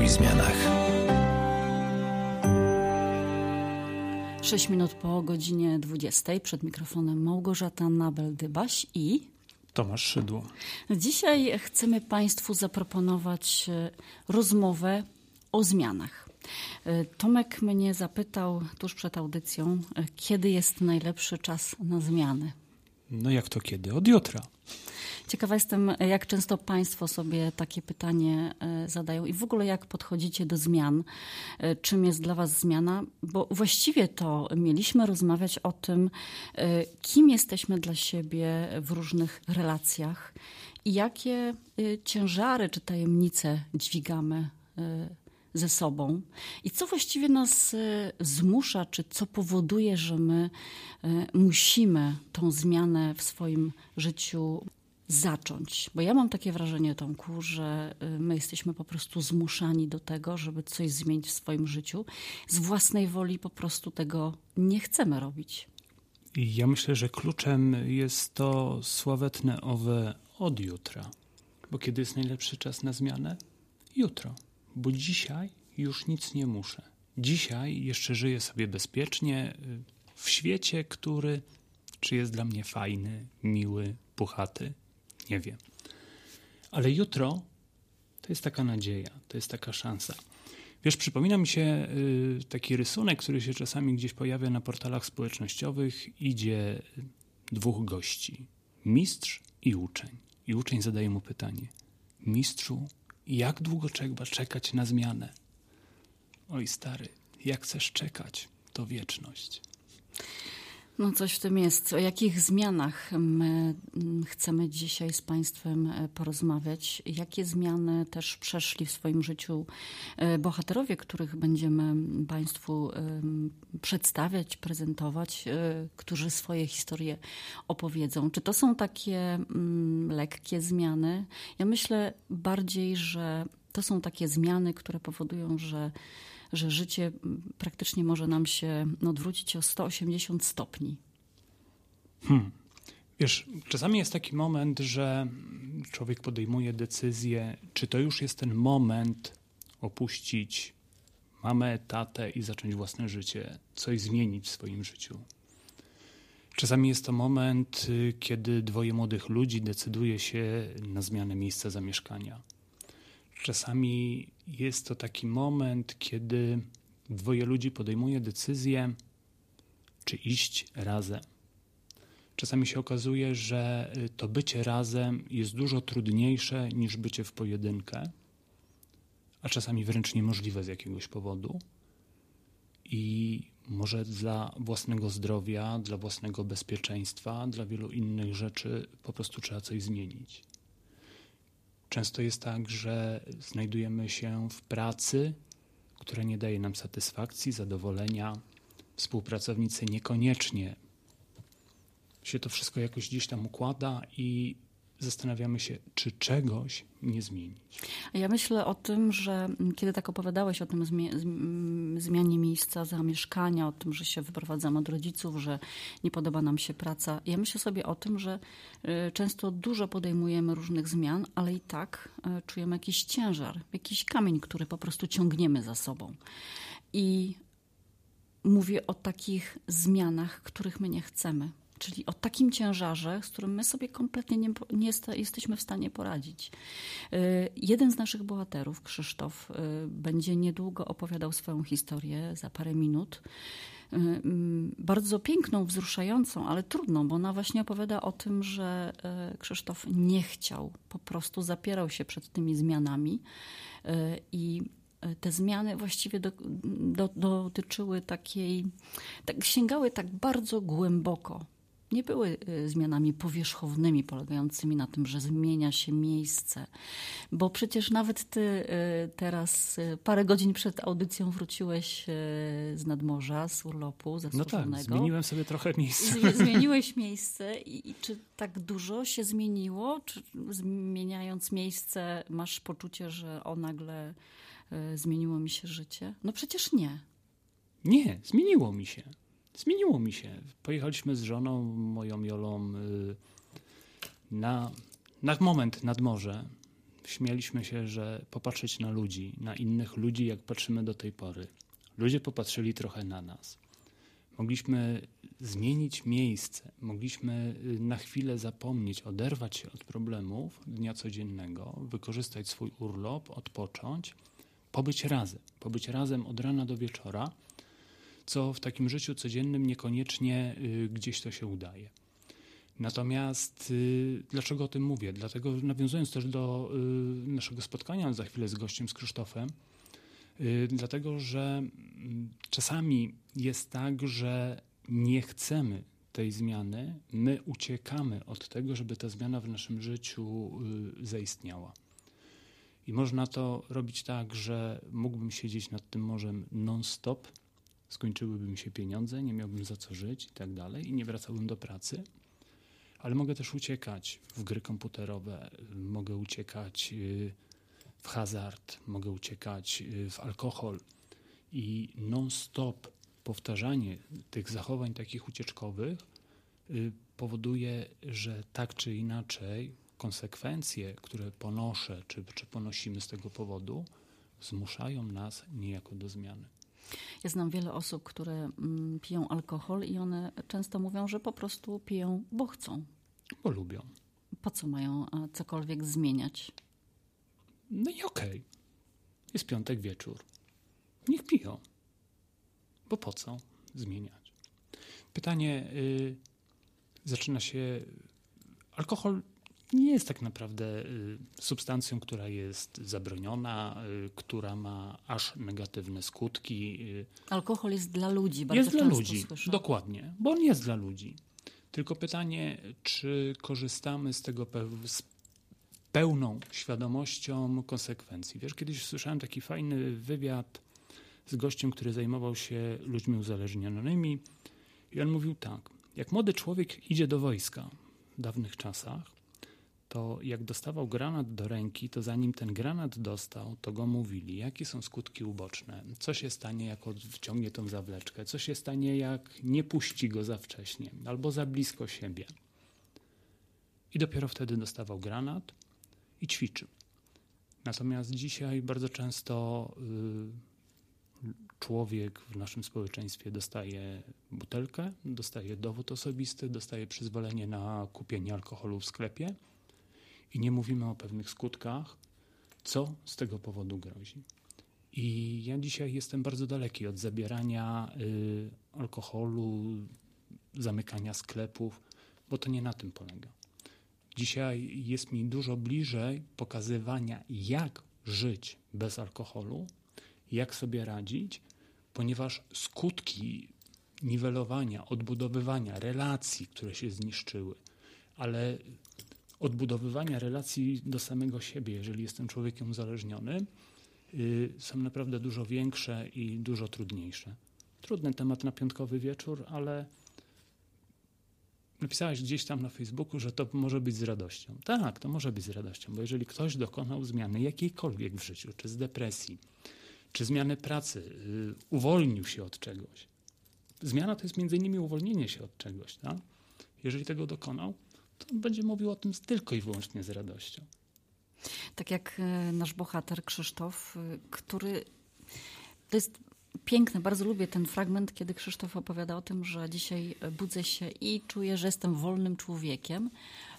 i zmianach. 6 minut po godzinie 20. Przed mikrofonem Małgorzata Nabel-Dybaś i Tomasz Szydło. Dzisiaj chcemy Państwu zaproponować rozmowę o zmianach. Tomek mnie zapytał tuż przed audycją, kiedy jest najlepszy czas na zmiany. No jak to kiedy? Od jutra. Ciekawa jestem, jak często Państwo sobie takie pytanie zadają i w ogóle jak podchodzicie do zmian, czym jest dla Was zmiana, bo właściwie to mieliśmy rozmawiać o tym, kim jesteśmy dla siebie w różnych relacjach i jakie ciężary czy tajemnice dźwigamy ze sobą i co właściwie nas zmusza, czy co powoduje, że my musimy tą zmianę w swoim życiu zacząć. Bo ja mam takie wrażenie, Tomku, że my jesteśmy po prostu zmuszani do tego, żeby coś zmienić w swoim życiu. Z własnej woli po prostu tego nie chcemy robić. I ja myślę, że kluczem jest to sławetne owe od jutra. Bo kiedy jest najlepszy czas na zmianę? Jutro. Bo dzisiaj już nic nie muszę. Dzisiaj jeszcze żyję sobie bezpiecznie w świecie, który czy jest dla mnie fajny, miły, puchaty. Nie wiem. Ale jutro to jest taka nadzieja, to jest taka szansa. Wiesz, przypomina mi się taki rysunek, który się czasami gdzieś pojawia na portalach społecznościowych. Idzie dwóch gości, mistrz i uczeń. I uczeń zadaje mu pytanie: mistrzu, jak długo trzeba czekać na zmianę? Oj stary, jak chcesz czekać, to wieczność. No coś w tym jest. O jakich zmianach my chcemy dzisiaj z Państwem porozmawiać? Jakie zmiany też przeszli w swoim życiu bohaterowie, których będziemy Państwu przedstawiać, prezentować, którzy swoje historie opowiedzą? Czy to są takie lekkie zmiany? Ja myślę bardziej, że to są takie zmiany, które powodują, że życie praktycznie może nam się odwrócić o 180 stopni. Wiesz, czasami jest taki moment, że człowiek podejmuje decyzję, czy to już jest ten moment opuścić mamę, tatę i zacząć własne życie, coś zmienić w swoim życiu. Czasami jest to moment, kiedy dwoje młodych ludzi decyduje się na zmianę miejsca zamieszkania. Czasami jest to taki moment, kiedy dwoje ludzi podejmuje decyzję, czy iść razem. Czasami się okazuje, że to bycie razem jest dużo trudniejsze niż bycie w pojedynkę, a czasami wręcz niemożliwe z jakiegoś powodu. I może dla własnego zdrowia, dla własnego bezpieczeństwa, dla wielu innych rzeczy po prostu trzeba coś zmienić. Często jest tak, że znajdujemy się w pracy, która nie daje nam satysfakcji, zadowolenia. Współpracownicy niekoniecznie się to wszystko jakoś gdzieś tam układa i zastanawiamy się, czy czegoś nie zmienić. Ja myślę o tym, że kiedy tak opowiadałeś o tym zmianie miejsca zamieszkania, o tym, że się wyprowadzamy od rodziców, że nie podoba nam się praca, ja myślę sobie o tym, że często dużo podejmujemy różnych zmian, ale i tak czujemy jakiś ciężar, jakiś kamień, który po prostu ciągniemy za sobą. I mówię o takich zmianach, których my nie chcemy. Czyli o takim ciężarze, z którym my sobie kompletnie nie jesteśmy w stanie poradzić. Jeden z naszych bohaterów, Krzysztof, będzie niedługo opowiadał swoją historię za parę minut. Bardzo piękną, wzruszającą, ale trudną, bo ona właśnie opowiada o tym, że Krzysztof nie chciał, po prostu zapierał się przed tymi zmianami i te zmiany właściwie dotyczyły sięgały tak bardzo głęboko. Nie były zmianami powierzchownymi, polegającymi na tym, że zmienia się miejsce. Bo przecież nawet ty teraz parę godzin przed audycją wróciłeś z nadmorza, z urlopu zasłużonego. No tak, zmieniłem sobie trochę miejsce. Zmieniłeś miejsce i czy tak dużo się zmieniło? Czy zmieniając miejsce masz poczucie, że nagle zmieniło mi się życie? No przecież nie. Nie, zmieniło mi się. Zmieniło mi się. Pojechaliśmy z żoną, moją Jolą, na moment nad morze. śmialiśmy się, że popatrzeć na ludzi, na innych ludzi, jak patrzymy do tej pory. Ludzie popatrzyli trochę na nas. Mogliśmy zmienić miejsce, mogliśmy na chwilę zapomnieć, oderwać się od problemów dnia codziennego, wykorzystać swój urlop, odpocząć, pobyć razem od rana do wieczora, co w takim życiu codziennym niekoniecznie gdzieś to się udaje. Natomiast dlaczego o tym mówię? Dlatego, nawiązując też do naszego spotkania za chwilę z gościem, z Krzysztofem, dlatego, że czasami jest tak, że nie chcemy tej zmiany, my uciekamy od tego, żeby ta zmiana w naszym życiu zaistniała. I można to robić tak, że mógłbym siedzieć nad tym morzem non-stop, skończyłyby mi się pieniądze, nie miałbym za co żyć i tak dalej i nie wracałbym do pracy. Ale mogę też uciekać w gry komputerowe, mogę uciekać w hazard, mogę uciekać w alkohol i non-stop powtarzanie tych zachowań takich ucieczkowych powoduje, że tak czy inaczej konsekwencje, które ponoszę czy ponosimy z tego powodu, zmuszają nas niejako do zmiany. Ja znam wiele osób, które piją alkohol i one często mówią, że po prostu piją, bo chcą. Bo lubią. Po co mają cokolwiek zmieniać? No i okej. Jest piątek wieczór. Niech piją. Bo po co zmieniać? Pytanie zaczyna się... Alkohol nie jest tak naprawdę substancją, która jest zabroniona, która ma aż negatywne skutki. Alkohol jest dla ludzi, bardzo jest często dla ludzi, słyszę. dokładnie, bo on jest dla ludzi. Tylko pytanie, czy korzystamy z tego z pełną świadomością konsekwencji. Wiesz, kiedyś słyszałem taki fajny wywiad z gościem, który zajmował się ludźmi uzależnionymi i on mówił tak, jak młody człowiek idzie do wojska w dawnych czasach, to jak dostawał granat do ręki, to zanim ten granat dostał, to go mówili, jakie są skutki uboczne, co się stanie, jak wciągnie tą zawleczkę, co się stanie, jak nie puści go za wcześnie albo za blisko siebie. I dopiero wtedy dostawał granat i ćwiczył. Natomiast dzisiaj bardzo często człowiek w naszym społeczeństwie dostaje butelkę, dostaje dowód osobisty, dostaje przyzwolenie na kupienie alkoholu w sklepie i nie mówimy o pewnych skutkach, co z tego powodu grozi. I ja dzisiaj jestem bardzo daleki od zabierania alkoholu, zamykania sklepów, bo to nie na tym polega. Dzisiaj jest mi dużo bliżej pokazywania, jak żyć bez alkoholu, jak sobie radzić, ponieważ skutki niwelowania, odbudowywania relacji, które się zniszczyły, ale odbudowywania relacji do samego siebie, jeżeli jestem człowiekiem uzależniony, są naprawdę dużo większe i dużo trudniejsze. Trudny temat na piątkowy wieczór, ale napisałeś gdzieś tam na Facebooku, że to może być z radością. Tak, to może być z radością, bo jeżeli ktoś dokonał zmiany jakiejkolwiek w życiu, czy z depresji, czy zmiany pracy, uwolnił się od czegoś. Zmiana to jest między innymi uwolnienie się od czegoś. Tak? Jeżeli tego dokonał, to on będzie mówił o tym tylko i wyłącznie z radością. Tak jak nasz bohater Krzysztof, który... To jest piękne, bardzo lubię ten fragment, kiedy Krzysztof opowiada o tym, że dzisiaj budzę się i czuję, że jestem wolnym człowiekiem.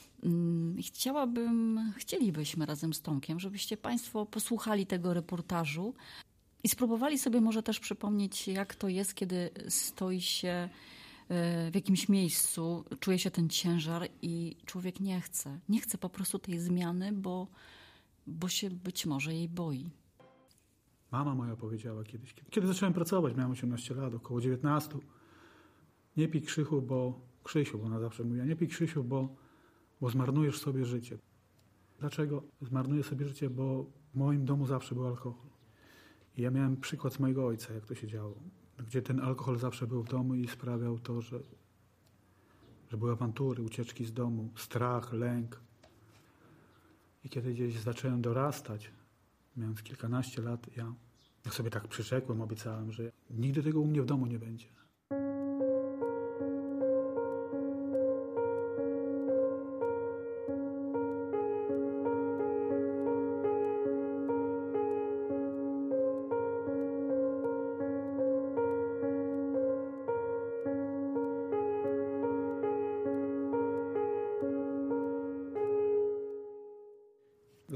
Chcielibyśmy razem z Tomkiem, żebyście Państwo posłuchali tego reportażu i spróbowali sobie może też przypomnieć, jak to jest, kiedy stoi się w jakimś miejscu, czuje się ten ciężar i człowiek nie chce po prostu tej zmiany, bo się być może jej boi. Mama moja powiedziała kiedyś, kiedy zacząłem pracować, miałem 18 lat, około 19. Nie pij Krzysiu, bo ona zawsze mówiła, nie pij Krzysiu, bo zmarnujesz sobie życie. Dlaczego zmarnuję sobie życie? Bo w moim domu zawsze był alkohol. I ja miałem przykład z mojego ojca, jak to się działo, gdzie ten alkohol zawsze był w domu i sprawiał to, że były awantury, ucieczki z domu, strach, lęk. I kiedy gdzieś zacząłem dorastać, mając kilkanaście lat, ja sobie tak przyrzekłem, obiecałem, że nigdy tego u mnie w domu nie będzie.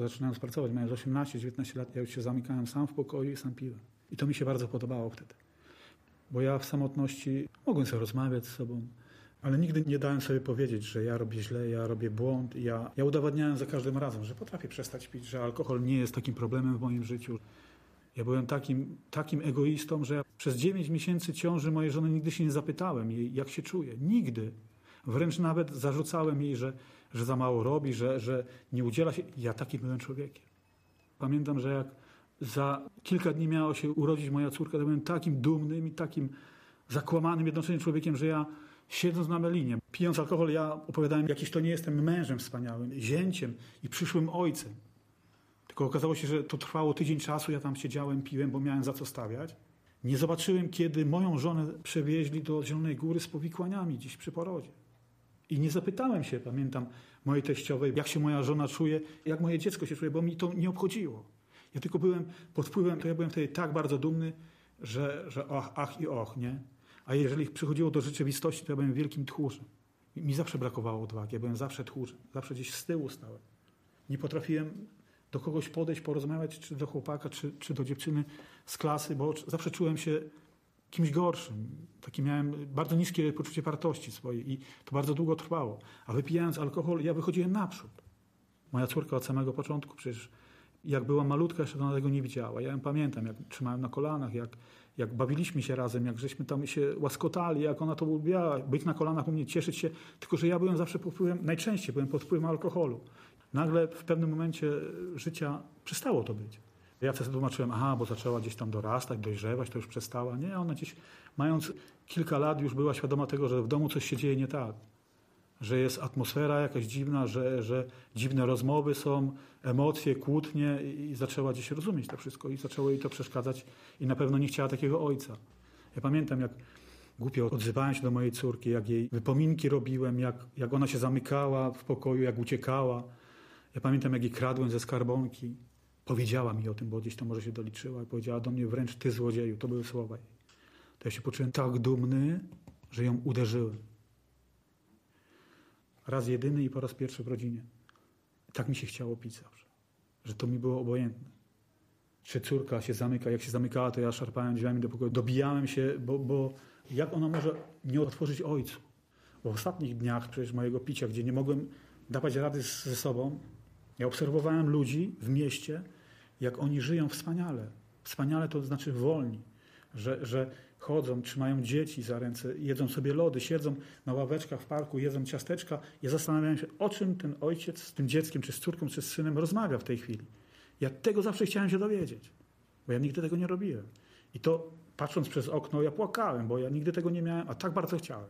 zaczynając pracować, mając 18-19 lat, ja już się zamykałem sam w pokoju i sam piłem. I to mi się bardzo podobało wtedy. Bo ja w samotności mogłem sobie rozmawiać z sobą, ale nigdy nie dałem sobie powiedzieć, że ja robię źle, ja robię błąd. Ja udowadniałem za każdym razem, że potrafię przestać pić, że alkohol nie jest takim problemem w moim życiu. Ja byłem takim egoistą, że ja przez 9 miesięcy ciąży mojej żony nigdy się nie zapytałem jej, jak się czuje. Nigdy. Wręcz nawet zarzucałem jej, że za mało robi, że nie udziela się. Ja takim byłem człowiekiem. Pamiętam, że jak za kilka dni miała się urodzić moja córka, to byłem takim dumnym i takim zakłamanym jednocześnie człowiekiem, że ja siedząc na melinie, pijąc alkohol, ja opowiadałem, jakiś to nie jestem mężem wspaniałym, zięciem i przyszłym ojcem. Tylko okazało się, że to trwało tydzień czasu, ja tam siedziałem, piłem, bo miałem za co stawiać. Nie zobaczyłem, kiedy moją żonę przewieźli do Zielonej Góry z powikłaniami dziś przy porodzie. I nie zapytałem się, pamiętam, mojej teściowej, jak się moja żona czuje, jak moje dziecko się czuje, bo mi to nie obchodziło. Ja tylko byłem pod wpływem, to ja byłem wtedy tak bardzo dumny, że ach i och, nie? A jeżeli przychodziło do rzeczywistości, to ja byłem wielkim tchórzem. Mi zawsze brakowało odwagi, ja byłem zawsze tchórzem, zawsze gdzieś z tyłu stałem. Nie potrafiłem do kogoś podejść, porozmawiać, czy do chłopaka, czy do dziewczyny z klasy, bo zawsze czułem się kimś gorszym. Takie miałem bardzo niskie poczucie wartości swojej i to bardzo długo trwało. A wypijając alkohol, ja wychodziłem naprzód. Moja córka od samego początku, przecież jak była malutka, jeszcze ona tego nie widziała. Ja ją pamiętam, jak trzymałem na kolanach, jak bawiliśmy się razem, jak żeśmy tam się łaskotali, jak ona to lubiła, być na kolanach u mnie, cieszyć się. Tylko że ja byłem zawsze pod wpływem, najczęściej byłem pod wpływem alkoholu. Nagle w pewnym momencie życia przestało to być. Ja wtedy tłumaczyłem, bo zaczęła gdzieś tam dorastać, dojrzewać, to już przestała. Nie, ona gdzieś mając kilka lat już była świadoma tego, że w domu coś się dzieje nie tak. Że jest atmosfera jakaś dziwna, że dziwne rozmowy są, emocje, kłótnie i zaczęła gdzieś rozumieć to wszystko i zaczęło jej to przeszkadzać i na pewno nie chciała takiego ojca. Ja pamiętam, jak głupio odzywałem się do mojej córki, jak jej wypominki robiłem, jak ona się zamykała w pokoju, jak uciekała. Ja pamiętam, jak jej kradłem ze skarbonki. Powiedziała mi o tym, bo gdzieś to może się doliczyła i powiedziała do mnie wręcz ty złodzieju. To były słowa jej. To ja się poczułem tak dumny, że ją uderzyłem. Raz jedyny i po raz pierwszy w rodzinie. Tak mi się chciało pić zawsze. Że to mi było obojętne. Czy córka się zamyka, jak się zamykała, to ja szarpałem drzwiami do pokoju. Dobijałem się, bo jak ona może nie otworzyć ojcu? Bo w ostatnich dniach przecież mojego picia, gdzie nie mogłem dawać rady ze sobą, ja obserwowałem ludzi w mieście, jak oni żyją wspaniale. Wspaniale to znaczy wolni. Że chodzą, trzymają dzieci za ręce, jedzą sobie lody, siedzą na ławeczkach w parku, jedzą ciasteczka. Ja zastanawiałem się, o czym ten ojciec z tym dzieckiem, czy z córką, czy z synem rozmawia w tej chwili. Ja tego zawsze chciałem się dowiedzieć, bo ja nigdy tego nie robiłem. I to patrząc przez okno, ja płakałem, bo ja nigdy tego nie miałem, a tak bardzo chciałem.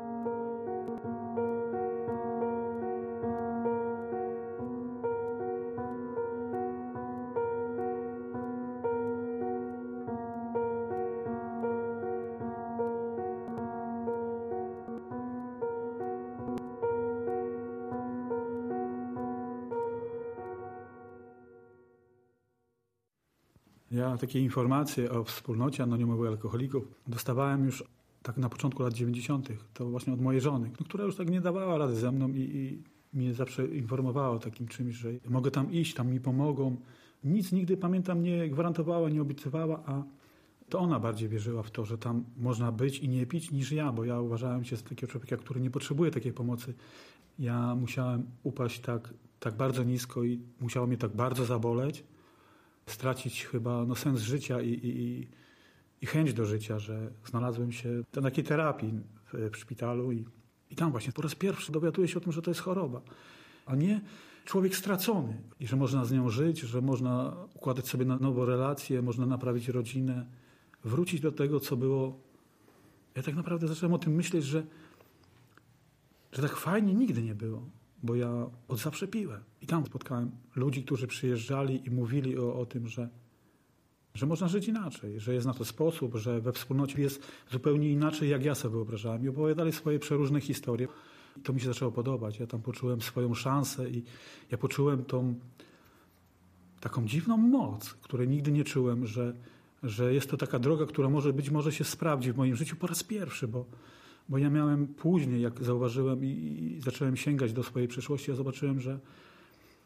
Ja takie informacje o wspólnocie anonimowych alkoholików dostawałem już tak na początku lat 90. To właśnie od mojej żony, która już tak nie dawała rady ze mną i mnie zawsze informowała o takim czymś, że mogę tam iść, tam mi pomogą. Nic nigdy, pamiętam, nie gwarantowała, nie obiecywała, a to ona bardziej wierzyła w to, że tam można być i nie pić niż ja, bo ja uważałem się za takiego człowieka, który nie potrzebuje takiej pomocy. Ja musiałem upaść tak bardzo nisko i musiało mnie tak bardzo zaboleć, stracić chyba sens życia i chęć do życia, że znalazłem się na takiej terapii w szpitalu i tam właśnie po raz pierwszy dowiaduję się o tym, że to jest choroba, a nie człowiek stracony i że można z nią żyć, że można układać sobie na nowo relacje, można naprawić rodzinę, wrócić do tego, co było. Ja tak naprawdę zacząłem o tym myśleć, że tak fajnie nigdy nie było. Bo ja od zawsze piłem. I tam spotkałem ludzi, którzy przyjeżdżali i mówili o tym, że można żyć inaczej, że jest na to sposób, że we wspólnocie jest zupełnie inaczej, jak ja sobie wyobrażałem. I opowiadali swoje przeróżne historie. I to mi się zaczęło podobać. Ja tam poczułem swoją szansę i ja poczułem tą taką dziwną moc, której nigdy nie czułem, że jest to taka droga, która może się sprawdzi w moim życiu po raz pierwszy, bo ja miałem później, jak zauważyłem i zacząłem sięgać do swojej przeszłości, ja zobaczyłem, że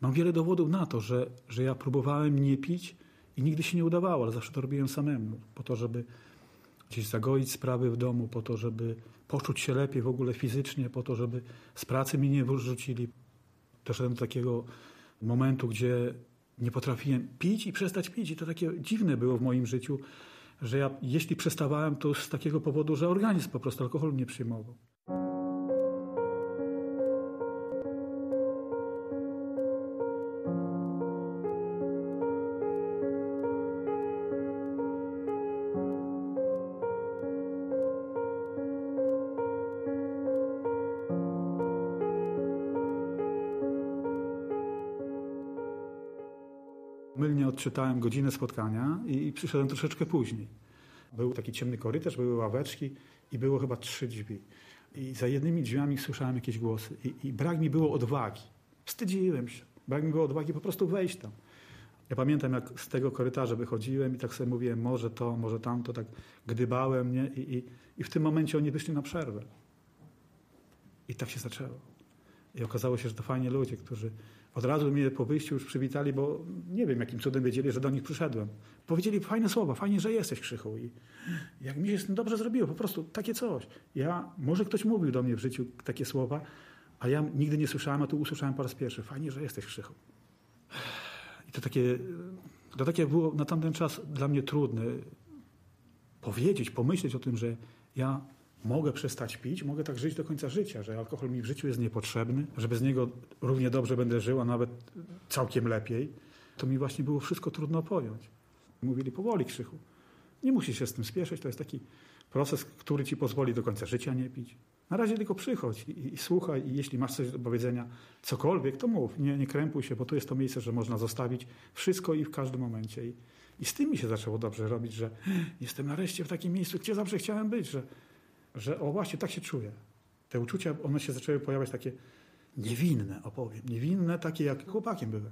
Mam wiele dowodów na to, że ja próbowałem nie pić i nigdy się nie udawało, ale zawsze to robiłem samemu, po to, żeby gdzieś zagoić sprawy w domu, po to, żeby poczuć się lepiej w ogóle fizycznie, po to, żeby z pracy mnie nie wyrzucili. Doszedłem do takiego momentu, gdzie nie potrafiłem pić i przestać pić. I to takie dziwne było w moim życiu, że ja jeśli przestawałem, to z takiego powodu, że organizm po prostu alkoholu nie przyjmował. Mylnie odczytałem godzinę spotkania i przyszedłem troszeczkę później. Był taki ciemny korytarz, były ławeczki i było chyba 3 drzwi. I za jednymi drzwiami słyszałem jakieś głosy i brak mi było odwagi. Wstydziłem się. Brak mi było odwagi po prostu wejść tam. Ja pamiętam, jak z tego korytarza wychodziłem i tak sobie mówiłem, może to, może tamto, tak gdybałem, nie? I w tym momencie oni wyszli na przerwę. I tak się zaczęło. I okazało się, że to fajni ludzie, którzy od razu mnie po wyjściu już przywitali, bo nie wiem, jakim cudem wiedzieli, że do nich przyszedłem. Powiedzieli fajne słowa, fajnie, że jesteś, Krzychu. I jak mi się z tym dobrze zrobiło, po prostu takie coś. Może ktoś mówił do mnie w życiu takie słowa, a ja nigdy nie słyszałem, a tu usłyszałem po raz pierwszy. Fajnie, że jesteś, Krzychu. I to takie było na tamten czas dla mnie trudne powiedzieć, pomyśleć o tym, że ja mogę przestać pić, mogę tak żyć do końca życia, że alkohol mi w życiu jest niepotrzebny, że bez niego równie dobrze będę żył, a nawet całkiem lepiej. To mi właśnie było wszystko trudno pojąć. Mówili, powoli, Krzychu. Nie musisz się z tym spieszyć, to jest taki proces, który ci pozwoli do końca życia nie pić. Na razie tylko przychodź i słuchaj i jeśli masz coś do powiedzenia, cokolwiek, to mów. Nie krępuj się, bo tu jest to miejsce, że można zostawić wszystko i w każdym momencie. I z tym mi się zaczęło dobrze robić, że jestem nareszcie w takim miejscu, gdzie zawsze chciałem być, że o właśnie, tak się czuję. Te uczucia, one się zaczęły pojawiać takie niewinne, opowiem. Niewinne, takie jak chłopakiem byłem.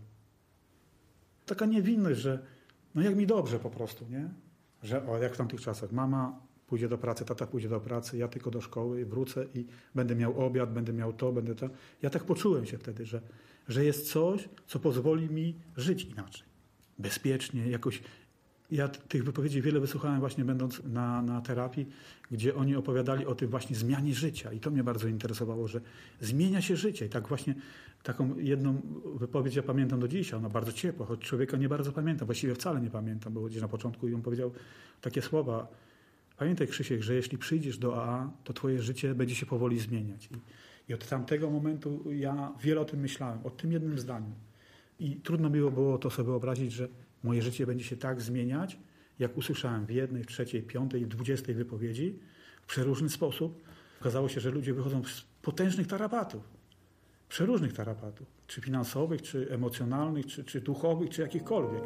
Taka niewinność, że no jak mi dobrze po prostu, nie? Że jak w tamtych czasach. Mama pójdzie do pracy, tata pójdzie do pracy, ja tylko do szkoły, wrócę i będę miał obiad, będę miał to, będę to. Ja tak poczułem się wtedy, że jest coś, co pozwoli mi żyć inaczej. Bezpiecznie, jakoś. Ja tych wypowiedzi wiele wysłuchałem właśnie będąc na terapii, gdzie oni opowiadali o tym właśnie zmianie życia. I to mnie bardzo interesowało, że zmienia się życie. I tak właśnie taką jedną wypowiedź ja pamiętam do dzisiaj. Ona bardzo ciepła, choć człowieka nie bardzo pamiętam. Właściwie wcale nie pamiętam, bo gdzieś na początku i on powiedział takie słowa. Pamiętaj, Krzysiek, że jeśli przyjdziesz do AA, to twoje życie będzie się powoli zmieniać. I od tamtego momentu ja wiele o tym myślałem, o tym jednym zdaniu. I trudno było to sobie wyobrazić, że moje życie będzie się tak zmieniać, jak usłyszałem w jednej, w trzeciej, piątej, w 20 wypowiedzi, w przeróżny sposób. Okazało się, że ludzie wychodzą z potężnych tarapatów, przeróżnych tarapatów, czy finansowych, czy emocjonalnych, czy duchowych, czy jakichkolwiek.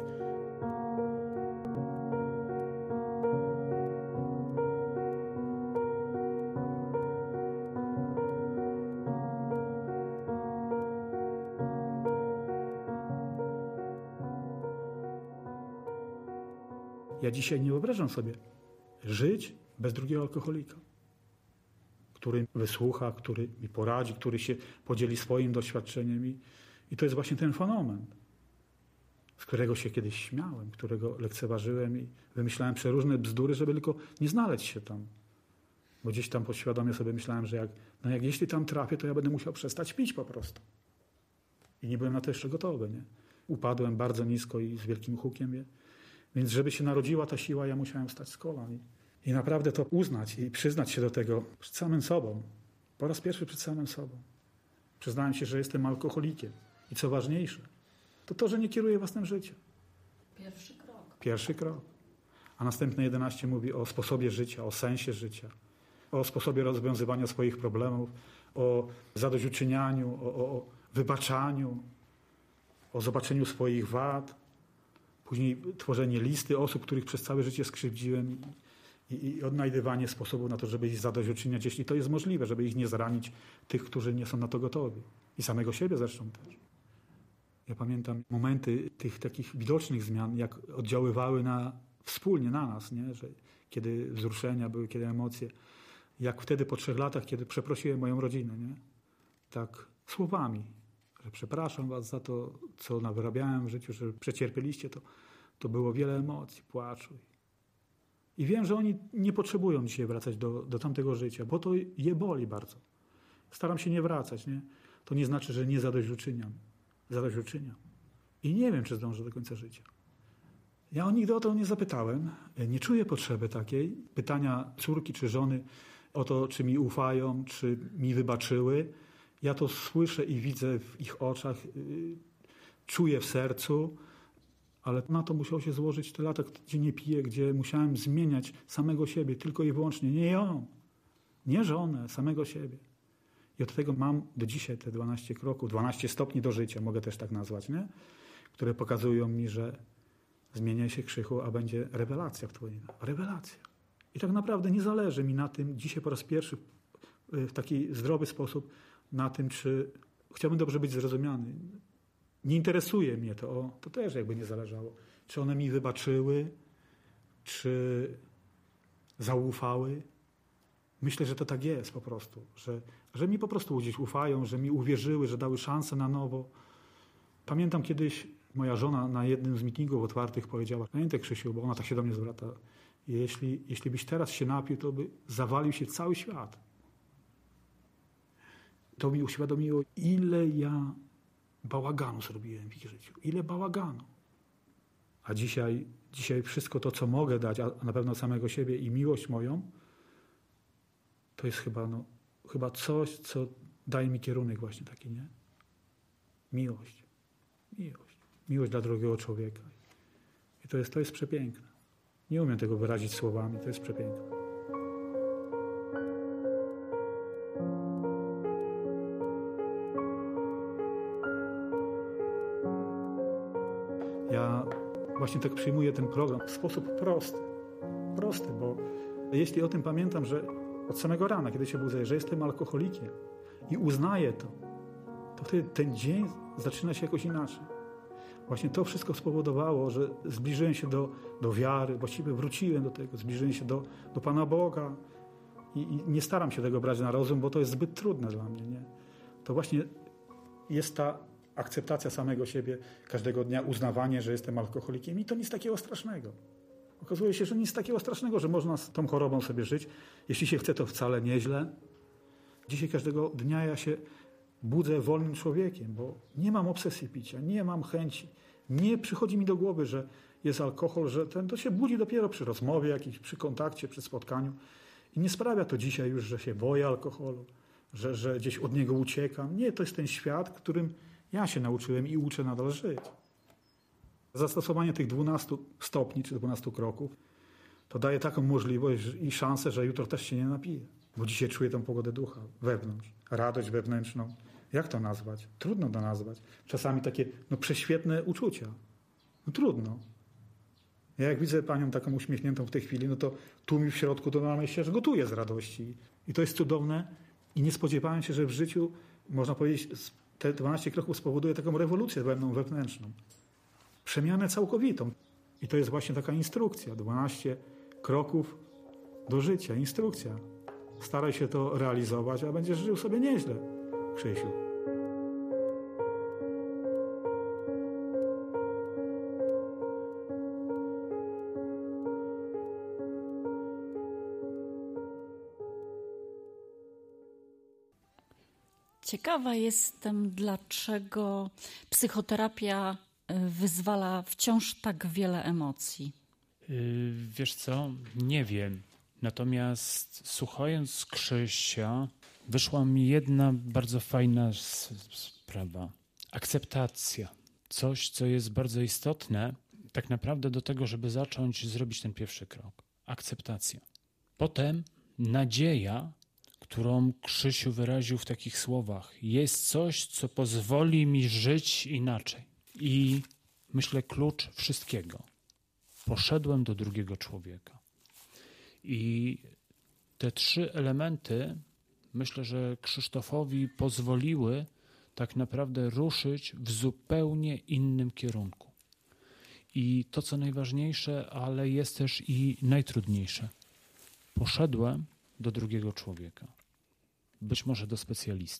Ja dzisiaj nie wyobrażam sobie żyć bez drugiego alkoholika, który wysłucha, który mi poradzi, który się podzieli swoim doświadczeniem. I to jest właśnie ten fenomen, z którego się kiedyś śmiałem, którego lekceważyłem i wymyślałem przeróżne bzdury, żeby tylko nie znaleźć się tam. Bo gdzieś tam podświadomie sobie myślałem, że jeśli tam trafię, to ja będę musiał przestać pić po prostu. I nie byłem na to jeszcze gotowy. Nie? Upadłem bardzo nisko i z wielkim hukiem. Więc żeby się narodziła ta siła, ja musiałem wstać z kolan i naprawdę to uznać i przyznać się do tego przed samym sobą. Po raz pierwszy przed samym sobą. Przyznałem się, że jestem alkoholikiem. I co ważniejsze, to, że nie kieruję własnym życiem. Pierwszy krok. A następne 11 mówi o sposobie życia, o sensie życia, o sposobie rozwiązywania swoich problemów, o zadośćuczynianiu, o wybaczaniu, o zobaczeniu swoich wad. Później tworzenie listy osób, których przez całe życie skrzywdziłem i odnajdywanie sposobów na to, żeby ich zadośćuczyniać, jeśli to jest możliwe, żeby ich nie zranić, tych, którzy nie są na to gotowi. I samego siebie zresztą też. Ja pamiętam momenty tych takich widocznych zmian, jak oddziaływały wspólnie na nas, nie? Że kiedy wzruszenia były, kiedy emocje. Jak wtedy po 3 latach, kiedy przeprosiłem moją rodzinę, nie? Tak słowami, że przepraszam was za to, co nawyrabiałem w życiu, że przecierpieliście to było wiele emocji, płaczu. I wiem, że oni nie potrzebują dzisiaj wracać do tamtego życia, bo to je boli bardzo. Staram się nie wracać, nie? To nie znaczy, że nie zadośćuczyniam. Zadośćuczyniam. I nie wiem, czy zdążę do końca życia. Ja nigdy o to nie zapytałem. Nie czuję potrzeby takiej. Pytania córki czy żony o to, czy mi ufają, czy mi wybaczyły. Ja to słyszę i widzę w ich oczach, czuję w sercu, ale na to musiało się złożyć te lata, gdzie nie piję, gdzie musiałem zmieniać samego siebie, tylko i wyłącznie. Nie ją, nie żonę, samego siebie. I od tego mam do dzisiaj te 12 kroków, 12 stopni do życia, mogę też tak nazwać, nie? Które pokazują mi, że zmienia się, Krzychu, a będzie rewelacja w twoim. Rewelacja. I tak naprawdę nie zależy mi na tym, dzisiaj po raz pierwszy w taki zdrowy sposób, na tym, czy chciałbym dobrze być zrozumiany. Nie interesuje mnie to też jakby nie zależało. Czy one mi wybaczyły, czy zaufały. Myślę, że to tak jest po prostu, że mi po prostu gdzieś ufają, że mi uwierzyły, że dały szansę na nowo. Pamiętam kiedyś moja żona na jednym z meetingów otwartych powiedziała: pamiętaj, Krzysiu, bo ona tak się do mnie zwraca, jeśli byś teraz się napił, to by zawalił się cały świat. To mi uświadomiło, ile ja bałaganu zrobiłem w ich życiu. Ile bałaganu. A dzisiaj wszystko to, co mogę dać, a na pewno samego siebie i miłość moją, to jest chyba coś, co daje mi kierunek właśnie taki, nie? Miłość. Miłość. Miłość dla drugiego człowieka. I to jest przepiękne. Nie umiem tego wyrazić słowami, to jest przepiękne. Ja właśnie tak przyjmuję ten program w sposób prosty. Prosty, bo jeśli o tym pamiętam, że od samego rana, kiedy się budzę, że jestem alkoholikiem i uznaję to wtedy ten dzień zaczyna się jakoś inaczej. Właśnie to wszystko spowodowało, że zbliżyłem się do wiary, właściwie wróciłem do tego, zbliżyłem się do Pana Boga i nie staram się tego brać na rozum, bo to jest zbyt trudne dla mnie. Nie? To właśnie jest ta akceptacja samego siebie, każdego dnia uznawanie, że jestem alkoholikiem i to nic takiego strasznego. Okazuje się, że nic takiego strasznego, że można z tą chorobą sobie żyć. Jeśli się chce, to wcale nieźle. Dzisiaj każdego dnia ja się budzę wolnym człowiekiem, bo nie mam obsesji picia, nie mam chęci. Nie przychodzi mi do głowy, że jest alkohol, że to się budzi dopiero przy rozmowie jakiejś, przy kontakcie, przy spotkaniu. I nie sprawia to dzisiaj już, że się boję alkoholu, że gdzieś od niego uciekam. Nie, to jest ten świat, którym ja się nauczyłem i uczę nadal żyć. Zastosowanie tych 12 stopni czy 12 kroków to daje taką możliwość i szansę, że jutro też się nie napiję. Bo dzisiaj czuję tą pogodę ducha wewnątrz, radość wewnętrzną. Jak to nazwać? Trudno to nazwać. Czasami takie prześwietne uczucia. Trudno. Ja jak widzę panią taką uśmiechniętą w tej chwili, to tu mi w środku to na myśli, że gotuję z radości. I to jest cudowne i nie spodziewałem się, że w życiu, można powiedzieć, te 12 kroków spowoduje taką rewolucję wewnętrzną. Przemianę całkowitą. I to jest właśnie taka instrukcja. 12 kroków do życia. Instrukcja. Staraj się to realizować, a będziesz żył sobie nieźle, Krzysiu. Ciekawa jestem, dlaczego psychoterapia wyzwala wciąż tak wiele emocji. Wiesz co? Nie wiem. Natomiast słuchając Krzysia, wyszła mi jedna bardzo fajna sprawa. Akceptacja. Coś, co jest bardzo istotne tak naprawdę do tego, żeby zacząć zrobić ten pierwszy krok. Akceptacja. Potem nadzieja, którą Krzysiu wyraził w takich słowach. Jest coś, co pozwoli mi żyć inaczej. I myślę, klucz wszystkiego. Poszedłem do drugiego człowieka. I te 3 elementy, myślę, że Krzysztofowi pozwoliły tak naprawdę ruszyć w zupełnie innym kierunku. I to, co najważniejsze, ale jest też i najtrudniejsze. Poszedłem do drugiego człowieka. Być może do specjalisty.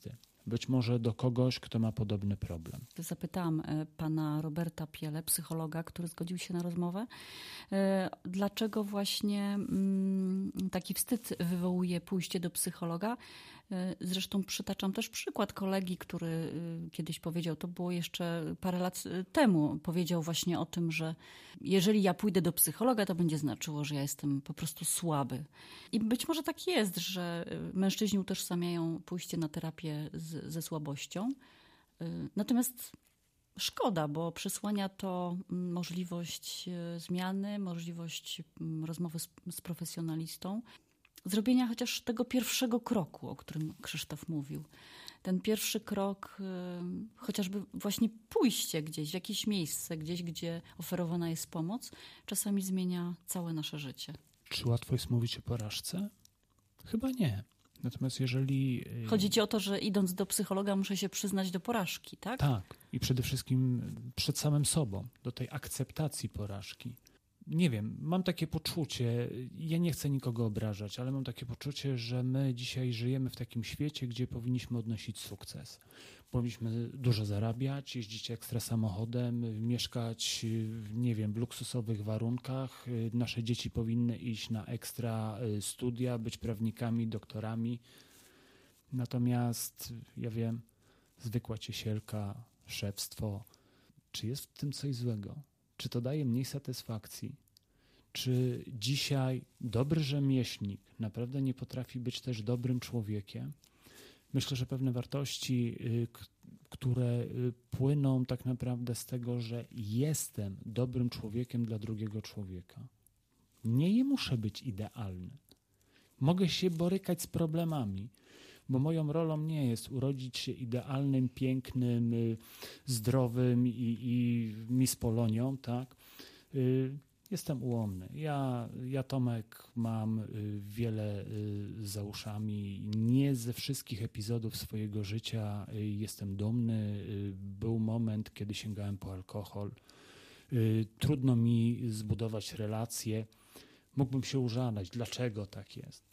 być może do kogoś, kto ma podobny problem. Zapytałam pana Roberta Pielę, psychologa, który zgodził się na rozmowę, dlaczego właśnie taki wstyd wywołuje pójście do psychologa. Zresztą przytaczam też przykład kolegi, który kiedyś powiedział, to było jeszcze parę lat temu, powiedział właśnie o tym, że jeżeli ja pójdę do psychologa, to będzie znaczyło, że ja jestem po prostu słaby. I być może tak jest, że mężczyźni utożsamiają pójście na terapię ze słabością. Natomiast szkoda, bo przesłania to możliwość zmiany, możliwość rozmowy z profesjonalistą, zrobienia chociaż tego pierwszego kroku, o którym Krzysztof mówił. Ten pierwszy krok, chociażby właśnie pójście gdzieś, w jakieś miejsce, gdzieś, gdzie oferowana jest pomoc, czasami zmienia całe nasze życie. Czy łatwo jest mówić o porażce? Chyba nie. Natomiast jeżeli... Chodzi ci o to, że idąc do psychologa muszę się przyznać do porażki, tak? Tak. I przede wszystkim przed samym sobą, do tej akceptacji porażki. Nie wiem, mam takie poczucie, ja nie chcę nikogo obrażać, ale mam takie poczucie, że my dzisiaj żyjemy w takim świecie, gdzie powinniśmy odnosić sukces. Powinniśmy dużo zarabiać, jeździć ekstra samochodem, mieszkać, nie wiem, w luksusowych warunkach. Nasze dzieci powinny iść na ekstra studia, być prawnikami, doktorami. Natomiast, ja wiem, zwykła ciesielka, szewstwo, czy jest w tym coś złego? Czy to daje mniej satysfakcji? Czy dzisiaj dobry rzemieślnik naprawdę nie potrafi być też dobrym człowiekiem? Myślę, że pewne wartości, które płyną tak naprawdę z tego, że jestem dobrym człowiekiem dla drugiego człowieka. Nie muszę być idealny. Mogę się borykać z problemami, bo moją rolą nie jest urodzić się idealnym, pięknym, zdrowym i Miss Polonią, tak? Jestem ułomny. Ja Tomek, mam wiele za uszami. Nie ze wszystkich epizodów swojego życia jestem dumny. Był moment, kiedy sięgałem po alkohol. Trudno mi zbudować relacje. Mógłbym się użalać, dlaczego tak jest.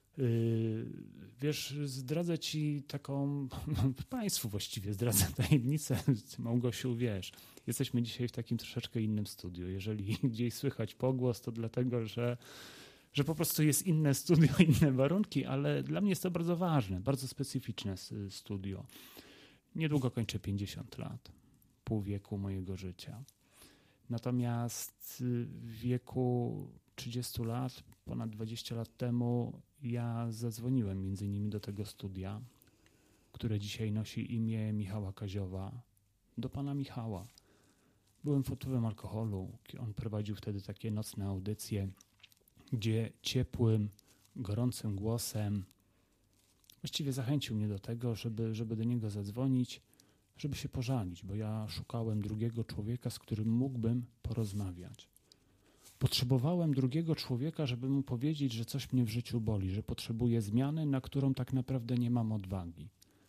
Wiesz, zdradzę ci taką, państwu właściwie zdradzę tajemnicę, Małgosiu, wiesz, jesteśmy dzisiaj w takim troszeczkę innym studiu. Jeżeli gdzieś słychać pogłos, to dlatego, że po prostu jest inne studio, inne warunki, ale dla mnie jest to bardzo ważne, bardzo specyficzne studio. Niedługo kończę 50 lat, pół wieku mojego życia. Natomiast w wieku 30 lat, ponad 20 lat temu, ja zadzwoniłem między innymi do tego studia, które dzisiaj nosi imię Michała Kaziowa, do pana Michała. Byłem pod wpływem alkoholu. On prowadził wtedy takie nocne audycje, gdzie ciepłym, gorącym głosem właściwie zachęcił mnie do tego, żeby do niego zadzwonić, żeby się pożalić, bo ja szukałem drugiego człowieka, z którym mógłbym porozmawiać. Potrzebowałem drugiego człowieka, żeby mu powiedzieć, że coś mnie w życiu boli, że potrzebuję zmiany, na którą tak naprawdę nie mam odwagi.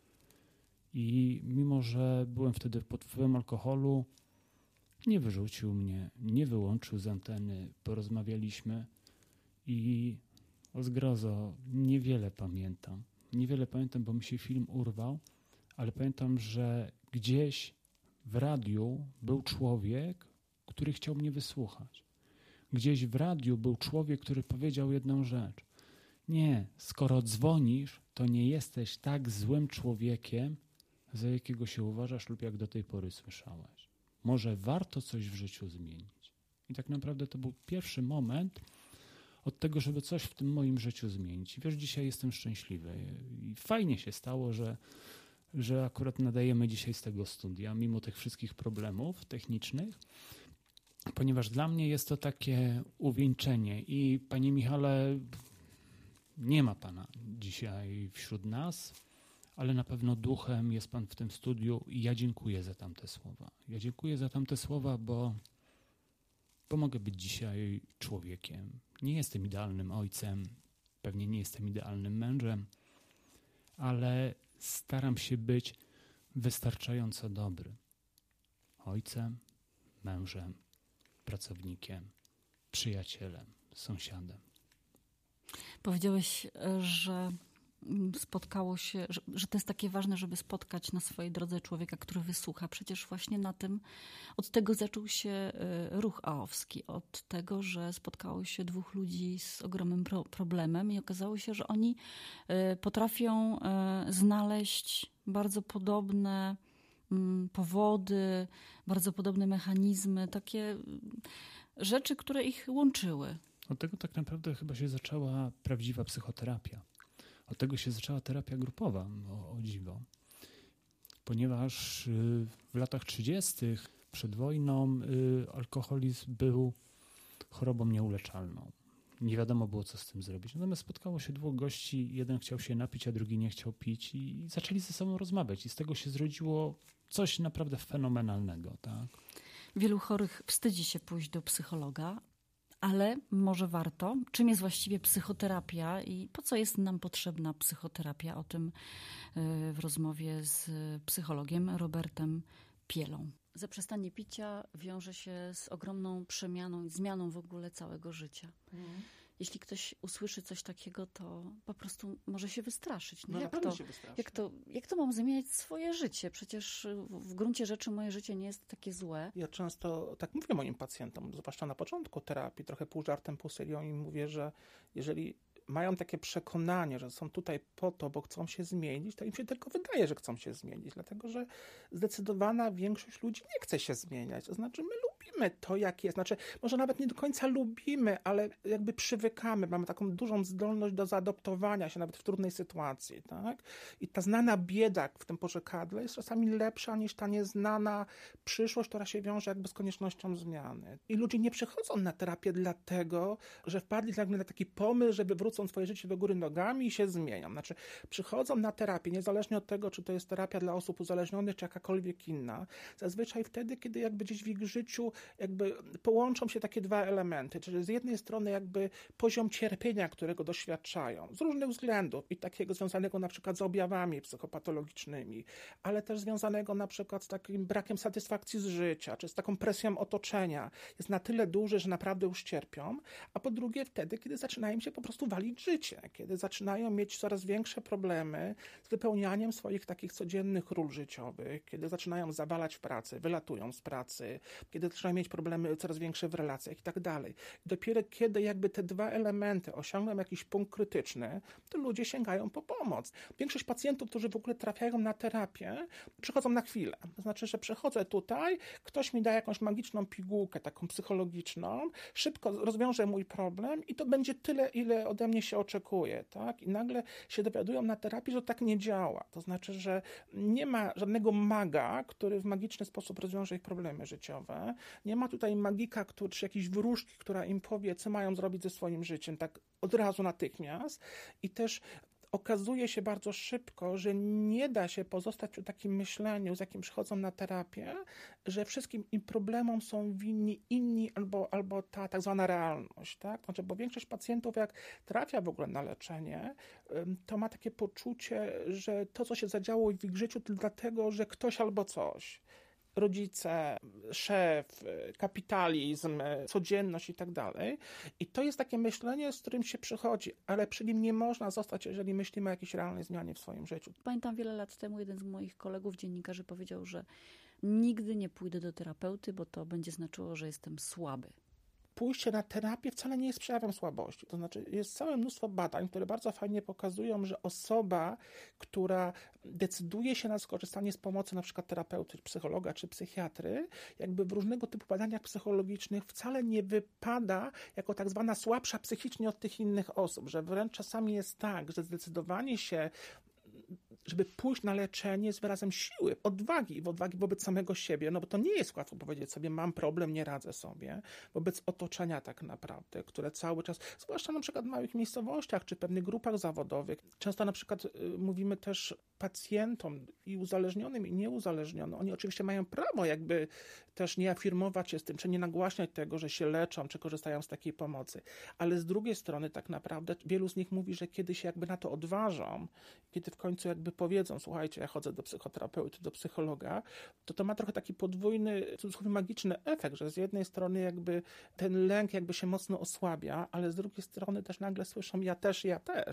I mimo, że byłem wtedy pod wpływem alkoholu, nie wyrzucił mnie, nie wyłączył z anteny, porozmawialiśmy i o zgrozo niewiele pamiętam. Niewiele pamiętam, bo mi się film urwał, ale pamiętam, że gdzieś w radiu był człowiek, który chciał mnie wysłuchać. Gdzieś w radiu był człowiek, który powiedział jedną rzecz. Nie, skoro dzwonisz, to nie jesteś tak złym człowiekiem, za jakiego się uważasz lub jak do tej pory słyszałeś. Może warto coś w życiu zmienić. I tak naprawdę to był pierwszy moment od tego, żeby coś w tym moim życiu zmienić. I wiesz, dzisiaj jestem szczęśliwy. I fajnie się stało, że akurat nadajemy dzisiaj z tego studia, mimo tych wszystkich problemów technicznych, ponieważ dla mnie jest to takie uwieńczenie. I panie Michale, nie ma pana dzisiaj wśród nas, ale na pewno duchem jest pan w tym studiu i ja dziękuję za tamte słowa. Ja dziękuję za tamte słowa, bo mogę być dzisiaj człowiekiem. Nie jestem idealnym ojcem, pewnie nie jestem idealnym mężem, ale staram się być wystarczająco dobry. Ojcem, mężem, pracownikiem, przyjacielem, sąsiadem. Powiedziałeś, że spotkało się, że to jest takie ważne, żeby spotkać na swojej drodze człowieka, który wysłucha. Przecież właśnie na tym, od tego zaczął się ruch aowski, od tego, że spotkało się dwóch ludzi z ogromnym problemem i okazało się, że oni potrafią znaleźć bardzo podobne powody, bardzo podobne mechanizmy, takie rzeczy, które ich łączyły. Od tego tak naprawdę chyba się zaczęła prawdziwa psychoterapia. Od tego się zaczęła terapia grupowa, o dziwo. Ponieważ w latach 30. przed wojną alkoholizm był chorobą nieuleczalną. Nie wiadomo było, co z tym zrobić. Natomiast spotkało się dwóch gości, jeden chciał się napić, a drugi nie chciał pić i zaczęli ze sobą rozmawiać. I z tego się zrodziło coś naprawdę fenomenalnego. Tak? Wielu chorych wstydzi się pójść do psychologa, ale może warto. Czym jest właściwie psychoterapia i po co jest nam potrzebna psychoterapia? O tym w rozmowie z psychologiem Robertem Pielą. Zaprzestanie picia wiąże się z ogromną przemianą i zmianą w ogóle całego życia. Jeśli ktoś usłyszy coś takiego, to po prostu może się wystraszyć. No jak, to, się wystraszy. jak to mam zmieniać swoje życie? Przecież w gruncie rzeczy moje życie nie jest takie złe. Ja często tak mówię moim pacjentom, zwłaszcza na początku terapii, trochę pół żartem, pół serią, im mówię, że jeżeli mają takie przekonanie, że są tutaj po to, bo chcą się zmienić, to im się tylko wydaje, że chcą się zmienić, dlatego że zdecydowana większość ludzi nie chce się zmieniać. To znaczy my lubimy to, jak jest. Znaczy może nawet nie do końca lubimy, ale jakby przywykamy. Mamy taką dużą zdolność do zaadoptowania się nawet w trudnej sytuacji. Tak? I ta znana bieda w tym porzekadle jest czasami lepsza niż ta nieznana przyszłość, która się wiąże jakby z koniecznością zmiany. I ludzie nie przychodzą na terapię dlatego, że wpadli nagle na taki pomysł, żeby wrócą swoje życie do góry nogami i się zmienią. Znaczy przychodzą na terapię, niezależnie od tego, czy to jest terapia dla osób uzależnionych, czy jakakolwiek inna, zazwyczaj wtedy, kiedy jakby gdzieś w ich życiu jakby połączą się takie dwa elementy, czyli z jednej strony jakby poziom cierpienia, którego doświadczają, z różnych względów i takiego związanego na przykład z objawami psychopatologicznymi, ale też związanego na przykład z takim brakiem satysfakcji z życia, czy z taką presją otoczenia, jest na tyle duży, że naprawdę już cierpią, a po drugie wtedy, kiedy zaczynają się po prostu walić życie, kiedy zaczynają mieć coraz większe problemy z wypełnianiem swoich takich codziennych ról życiowych, kiedy zaczynają zawalać w pracy, wylatują z pracy, kiedy zaczynają mieć problemy coraz większe w relacjach i tak dalej. Dopiero kiedy jakby te dwa elementy osiągną jakiś punkt krytyczny, to ludzie sięgają po pomoc. Większość pacjentów, którzy w ogóle trafiają na terapię, przychodzą na chwilę. To znaczy, że przychodzę tutaj, ktoś mi da jakąś magiczną pigułkę, taką psychologiczną, szybko rozwiąże mój problem i to będzie tyle, ile ode mnie się oczekuje, tak? I nagle się dowiadują na terapii, że tak nie działa. To znaczy, że nie ma żadnego maga, który w magiczny sposób rozwiąże ich problemy życiowe. Nie ma tutaj magika, czy jakiejś wróżki, która im powie, co mają zrobić ze swoim życiem, tak od razu, natychmiast. I też okazuje się bardzo szybko, że nie da się pozostać przy takim myśleniu, z jakim przychodzą na terapię, że wszystkim im problemom są winni inni albo ta tak zwana realność. Tak? Znaczy, bo większość pacjentów, jak trafia w ogóle na leczenie, to ma takie poczucie, że to, co się zadziało w ich życiu, to dlatego, że ktoś albo coś. Rodzice, szef, kapitalizm, codzienność i tak dalej. I to jest takie myślenie, z którym się przychodzi, ale przy nim nie można zostać, jeżeli myślimy o jakiejś realnej zmianie w swoim życiu. Pamiętam wiele lat temu jeden z moich kolegów, dziennikarzy, powiedział, że nigdy nie pójdę do terapeuty, bo to będzie znaczyło, że jestem słaby. Pójście na terapię wcale nie jest przejawem słabości. To znaczy jest całe mnóstwo badań, które bardzo fajnie pokazują, że osoba, która decyduje się na skorzystanie z pomocy na przykład terapeuty, psychologa czy psychiatry, jakby w różnego typu badaniach psychologicznych wcale nie wypada jako tak zwana słabsza psychicznie od tych innych osób, że wręcz czasami jest tak, że zdecydowanie się żeby pójść na leczenie jest wyrazem siły, odwagi wobec samego siebie, no bo to nie jest łatwo powiedzieć sobie, mam problem, nie radzę sobie, wobec otoczenia tak naprawdę, które cały czas, zwłaszcza na przykład w małych miejscowościach, czy pewnych grupach zawodowych, często na przykład mówimy też pacjentom i uzależnionym, i nieuzależnionym, oni oczywiście mają prawo jakby też nie afirmować się z tym, czy nie nagłaśniać tego, że się leczą, czy korzystają z takiej pomocy, ale z drugiej strony tak naprawdę wielu z nich mówi, że kiedy się jakby na to odważą, kiedy w końcu jakby powiedzą, słuchajcie, ja chodzę do psychoterapeuty, do psychologa, to ma trochę taki podwójny, w cudzysłowie magiczny efekt, że z jednej strony jakby ten lęk jakby się mocno osłabia, ale z drugiej strony też nagle słyszą ja też.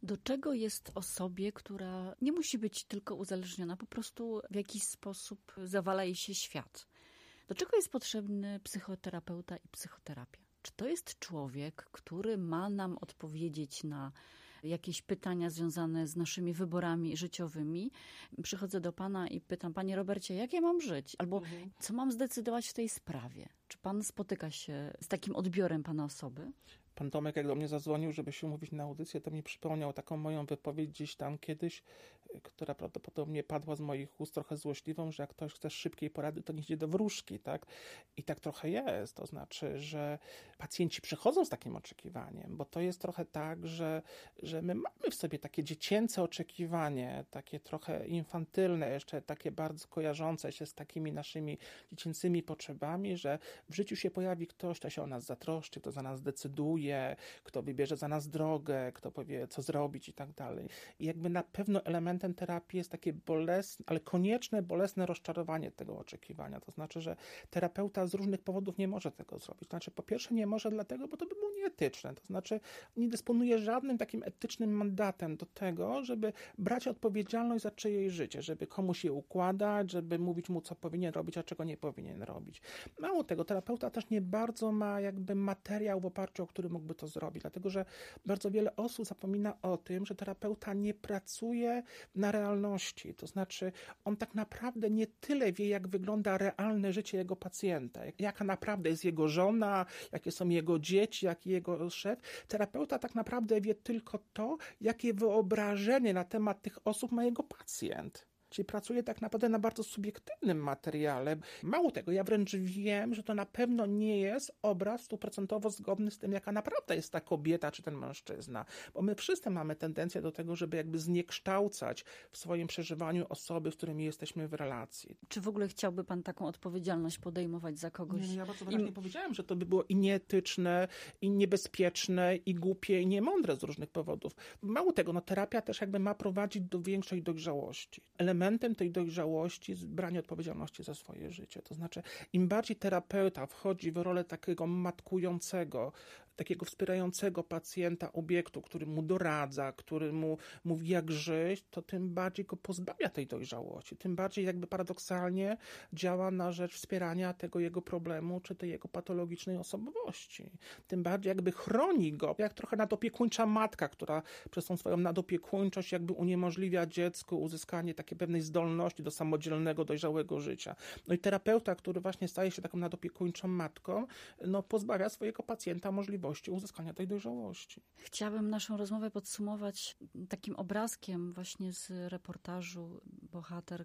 Do czego jest osobie, która nie musi być tylko uzależniona, po prostu w jakiś sposób zawala jej się świat? Do czego jest potrzebny psychoterapeuta i psychoterapia? Czy to jest człowiek, który ma nam odpowiedzieć na jakieś pytania związane z naszymi wyborami życiowymi? Przychodzę do pana i pytam, panie Robercie, jak ja mam żyć? Albo co mam zdecydować w tej sprawie? Czy pan spotyka się z takim odbiorem pana osoby? Pan Tomek, jak do mnie zadzwonił, żeby się umówić na audycję, to mi przypomniał taką moją wypowiedź gdzieś tam kiedyś, która prawdopodobnie padła z moich ust trochę złośliwą, że jak ktoś chce szybkiej porady, to nie idzie do wróżki, tak? I tak trochę jest. To znaczy, że pacjenci przychodzą z takim oczekiwaniem, bo to jest trochę tak, że my mamy w sobie takie dziecięce oczekiwanie, takie trochę infantylne, jeszcze takie bardzo kojarzące się z takimi naszymi dziecięcymi potrzebami, że w życiu się pojawi ktoś, kto się o nas zatroszczy, kto za nas decyduje, kto wybierze za nas drogę, kto powie, co zrobić i tak dalej. I jakby na pewno elementem terapii jest takie bolesne, ale konieczne, bolesne rozczarowanie tego oczekiwania. To znaczy, że terapeuta z różnych powodów nie może tego zrobić. To znaczy, po pierwsze nie może dlatego, bo to by było nieetyczne. To znaczy, nie dysponuje żadnym takim etycznym mandatem do tego, żeby brać odpowiedzialność za czyjeś życie, żeby komuś je układać, żeby mówić mu, co powinien robić, a czego nie powinien robić. Mało tego, terapeuta też nie bardzo ma jakby materiał, w oparciu o który mógłby to zrobić, dlatego że bardzo wiele osób zapomina o tym, że terapeuta nie pracuje na realności, to znaczy on tak naprawdę nie tyle wie, jak wygląda realne życie jego pacjenta, jaka naprawdę jest jego żona, jakie są jego dzieci, jaki jego szef. Terapeuta tak naprawdę wie tylko to, jakie wyobrażenie na temat tych osób ma jego pacjent. Czyli pracuje tak naprawdę na bardzo subiektywnym materiale. Mało tego, ja wręcz wiem, że to na pewno nie jest obraz 100% zgodny z tym, jaka naprawdę jest ta kobieta czy ten mężczyzna. Bo my wszyscy mamy tendencję do tego, żeby jakby zniekształcać w swoim przeżywaniu osoby, z którymi jesteśmy w relacji. Czy w ogóle chciałby pan taką odpowiedzialność podejmować za kogoś? Nie, ja bardzo wyraźnie powiedziałem, że to by było i nieetyczne, i niebezpieczne, i głupie, i niemądre z różnych powodów. Mało tego, terapia też jakby ma prowadzić do większej dojrzałości. Elementem tej dojrzałości jest branie odpowiedzialności za swoje życie. To znaczy, im bardziej terapeuta wchodzi w rolę takiego matkującego, takiego wspierającego pacjenta obiektu, który mu doradza, który mu mówi, jak żyć, to tym bardziej go pozbawia tej dojrzałości. Tym bardziej jakby paradoksalnie działa na rzecz wspierania tego jego problemu, czy tej jego patologicznej osobowości. Tym bardziej jakby chroni go, jak trochę nadopiekuńcza matka, która przez tą swoją nadopiekuńczość jakby uniemożliwia dziecku uzyskanie takiej pewnej zdolności do samodzielnego, dojrzałego życia. No i terapeuta, który właśnie staje się taką nadopiekuńczą matką, pozbawia swojego pacjenta możliwości uzyskania tej dojrzałości. Chciałabym naszą rozmowę podsumować takim obrazkiem właśnie z reportażu. Bohater,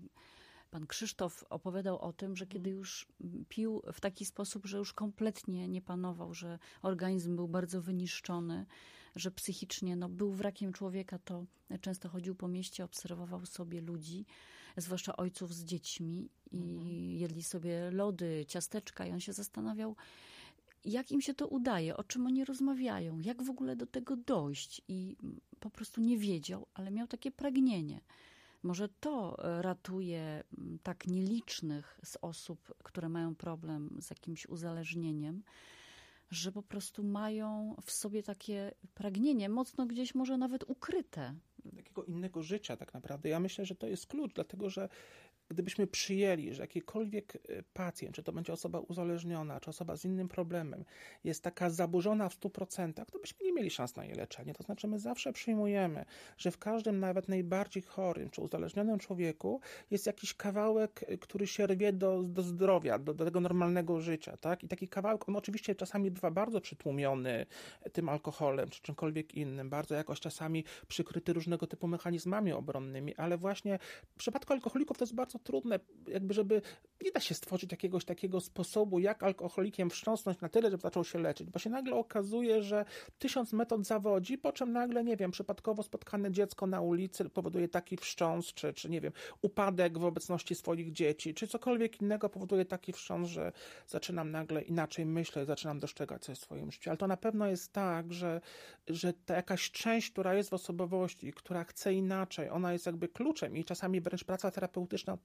pan Krzysztof, opowiadał o tym, że kiedy już pił w taki sposób, że już kompletnie nie panował, że organizm był bardzo wyniszczony, że psychicznie był wrakiem człowieka, to często chodził po mieście, obserwował sobie ludzi, zwłaszcza ojców z dziećmi i jedli sobie lody, ciasteczka i on się zastanawiał, jak im się to udaje, o czym oni rozmawiają, jak w ogóle do tego dojść i po prostu nie wiedział, ale miał takie pragnienie. Może to ratuje tak nielicznych z osób, które mają problem z jakimś uzależnieniem, że po prostu mają w sobie takie pragnienie, mocno gdzieś może nawet ukryte. Takiego innego życia tak naprawdę. Ja myślę, że to jest klucz, dlatego że gdybyśmy przyjęli, że jakikolwiek pacjent, czy to będzie osoba uzależniona, czy osoba z innym problemem, jest taka zaburzona w 100%, to byśmy nie mieli szans na jej leczenie. To znaczy my zawsze przyjmujemy, że w każdym nawet najbardziej chorym, czy uzależnionym człowieku jest jakiś kawałek, który się rwie do zdrowia, do tego normalnego życia. Tak? I taki kawałek, on oczywiście czasami bywa bardzo przytłumiony tym alkoholem, czy czymkolwiek innym, bardzo jakoś czasami przykryty różnego typu mechanizmami obronnymi, ale właśnie w przypadku alkoholików to jest bardzo trudne, jakby żeby nie da się stworzyć jakiegoś takiego sposobu, jak alkoholikiem wstrząsnąć na tyle, żeby zaczął się leczyć, bo się nagle okazuje, że 1000 metod zawodzi, po czym nagle, nie wiem, przypadkowo spotkane dziecko na ulicy powoduje taki wstrząs, czy nie wiem, upadek w obecności swoich dzieci, czy cokolwiek innego powoduje taki wstrząs, że zaczynam nagle inaczej myśleć, zaczynam dostrzegać coś w swoim życiu. Ale to na pewno jest tak, że ta jakaś część, która jest w osobowości, która chce inaczej, ona jest jakby kluczem i czasami wręcz praca terapeutyczna od tego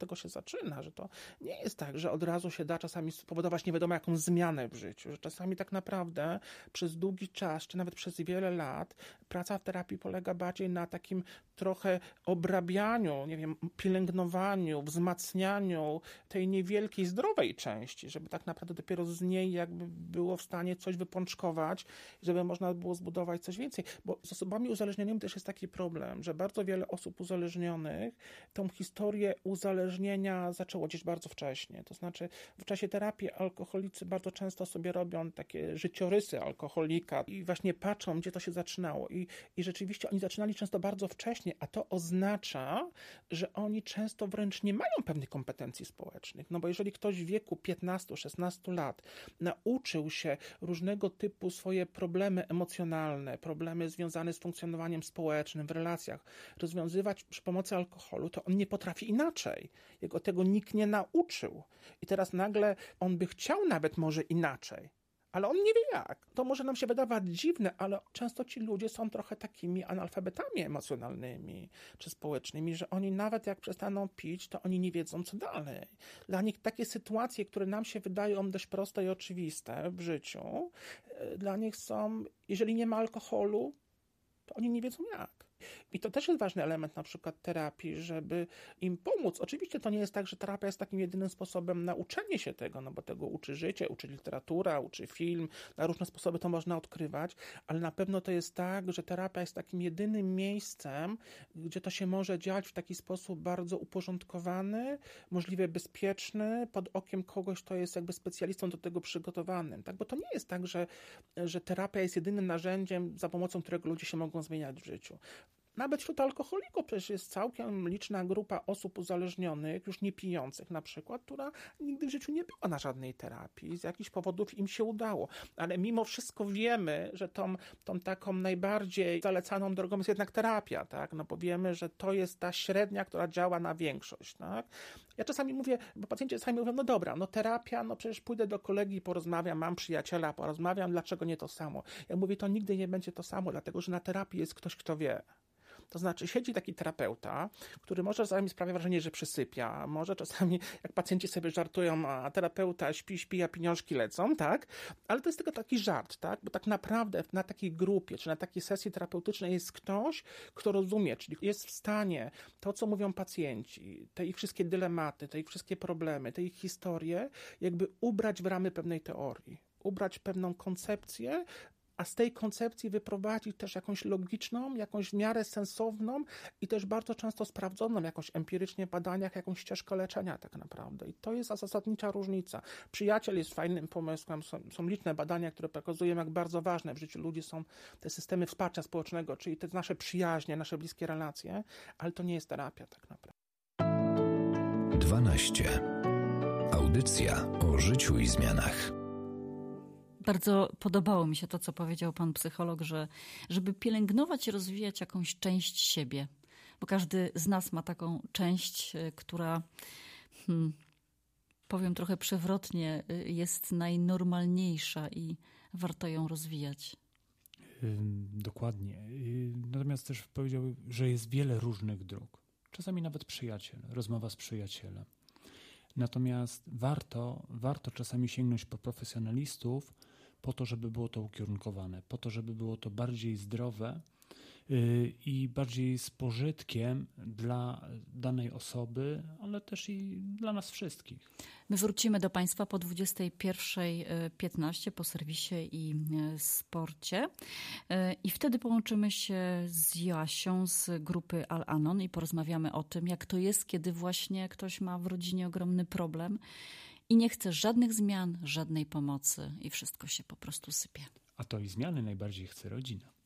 tego się zaczyna, że to nie jest tak, że od razu się da czasami spowodować nie wiadomo jaką zmianę w życiu, że czasami tak naprawdę przez długi czas, czy nawet przez wiele lat praca w terapii polega bardziej na takim trochę obrabianiu, nie wiem, pielęgnowaniu, wzmacnianiu tej niewielkiej, zdrowej części, żeby tak naprawdę dopiero z niej jakby było w stanie coś wypączkować, żeby można było zbudować coś więcej. Bo z osobami uzależnionymi też jest taki problem, że bardzo wiele osób uzależnionych tą historię uzależnienia zaczęło gdzieś bardzo wcześnie. To znaczy w czasie terapii alkoholicy bardzo często sobie robią takie życiorysy alkoholika i właśnie patrzą, gdzie to się zaczynało. I rzeczywiście oni zaczynali często bardzo wcześnie, a to oznacza, że oni często wręcz nie mają pewnych kompetencji społecznych. No bo jeżeli ktoś w wieku 15-16 lat nauczył się różnego typu swoje problemy emocjonalne, problemy związane z funkcjonowaniem społecznym, w relacjach, rozwiązywać przy pomocy alkoholu, to on nie potrafi inaczej. Jego tego nikt nie nauczył. I teraz nagle on by chciał nawet może inaczej, ale on nie wie jak. To może nam się wydawać dziwne, ale często ci ludzie są trochę takimi analfabetami emocjonalnymi czy społecznymi, że oni nawet jak przestaną pić, to oni nie wiedzą, co dalej. Dla nich takie sytuacje, które nam się wydają dość proste i oczywiste w życiu, dla nich są, jeżeli nie ma alkoholu, to oni nie wiedzą jak. I to też jest ważny element na przykład terapii, żeby im pomóc. Oczywiście to nie jest tak, że terapia jest takim jedynym sposobem na uczenie się tego, no bo tego uczy życie, uczy literatura, uczy film, na różne sposoby to można odkrywać, ale na pewno to jest tak, że terapia jest takim jedynym miejscem, gdzie to się może dziać w taki sposób bardzo uporządkowany, możliwie bezpieczny, pod okiem kogoś, kto jest jakby specjalistą do tego przygotowanym. Tak? Bo to nie jest tak, że terapia jest jedynym narzędziem, za pomocą którego ludzie się mogą zmieniać w życiu. Nawet wśród alkoholików przecież jest całkiem liczna grupa osób uzależnionych, już nie pijących na przykład, która nigdy w życiu nie była na żadnej terapii. Z jakichś powodów im się udało. Ale mimo wszystko wiemy, że tą taką najbardziej zalecaną drogą jest jednak terapia, tak? No bo wiemy, że to jest ta średnia, która działa na większość, tak? Ja czasami mówię, bo pacjenci czasami mówią, no dobra, no terapia, no przecież pójdę do kolegi, porozmawiam, mam przyjaciela, porozmawiam, dlaczego nie to samo? Ja mówię, to nigdy nie będzie to samo, dlatego że na terapii jest ktoś, kto wie. To znaczy siedzi taki terapeuta, który może czasami sprawia wrażenie, że przysypia, może czasami, jak pacjenci sobie żartują, a terapeuta śpi, a pieniążki lecą, tak? Ale to jest tylko taki żart, tak? Bo tak naprawdę na takiej grupie, czy na takiej sesji terapeutycznej jest ktoś, kto rozumie, czyli jest w stanie to, co mówią pacjenci, te ich wszystkie dylematy, te ich wszystkie problemy, te ich historie, jakby ubrać w ramy pewnej teorii, ubrać pewną koncepcję, a z tej koncepcji wyprowadzić też jakąś logiczną, jakąś w miarę sensowną i też bardzo często sprawdzoną jakąś empirycznie w badaniach, jakąś ścieżkę leczenia tak naprawdę. I to jest zasadnicza różnica. Przyjaciel jest fajnym pomysłem, są liczne badania, które pokazują, jak bardzo ważne w życiu ludzi są te systemy wsparcia społecznego, czyli te nasze przyjaźnie, nasze bliskie relacje, ale to nie jest terapia tak naprawdę. 12. Audycja o życiu i zmianach. Bardzo podobało mi się to, co powiedział pan psycholog, że żeby pielęgnować i rozwijać jakąś część siebie, bo każdy z nas ma taką część, która, powiem trochę przewrotnie, jest najnormalniejsza i warto ją rozwijać. Dokładnie. Natomiast też powiedział, że jest wiele różnych dróg. Czasami nawet przyjaciel, rozmowa z przyjacielem. Natomiast warto czasami sięgnąć po profesjonalistów, po to, żeby było to ukierunkowane, po to, żeby było to bardziej zdrowe i bardziej z pożytkiem dla danej osoby, ale też i dla nas wszystkich. My wrócimy do Państwa po 21:15 po serwisie i sporcie i wtedy połączymy się z Joasią z grupy Al-Anon i porozmawiamy o tym, jak to jest, kiedy właśnie ktoś ma w rodzinie ogromny problem i nie chce żadnych zmian, żadnej pomocy i wszystko się po prostu sypie. A to i zmiany najbardziej chce rodzina.